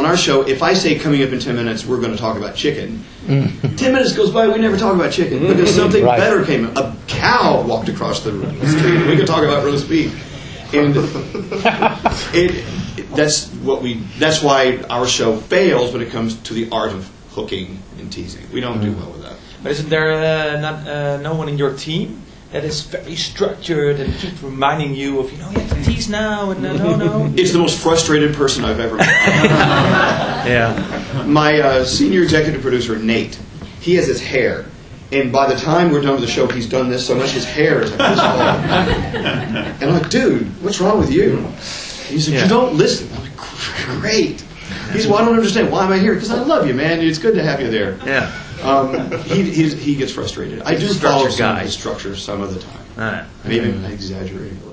on our show, if I say coming up in 10 minutes, we're going to talk about chicken, 10 minutes goes by, we never talk about chicken because something better came in. A cow walked across the street, and we could talk about roast beef. And that's why our show fails when it comes to the art of hooking and teasing. We don't do well with that. But isn't there no one in your team that is very structured and keep reminding you of, you have to tease now and no? It's the most frustrated person I've ever met. Yeah. My senior executive producer, Nate, he has his hair. And by the time we're done with the show, he's done this so much his hair is like this tall. And I'm like, dude, what's wrong with you? He's like, you don't listen. I'm like, great. He's well, I don't understand. Why am I here? Because I love you, man. It's good to have you there. Yeah. He gets frustrated. I do follow some of his structure some of the time. All right. Maybe I'm exaggerating a little.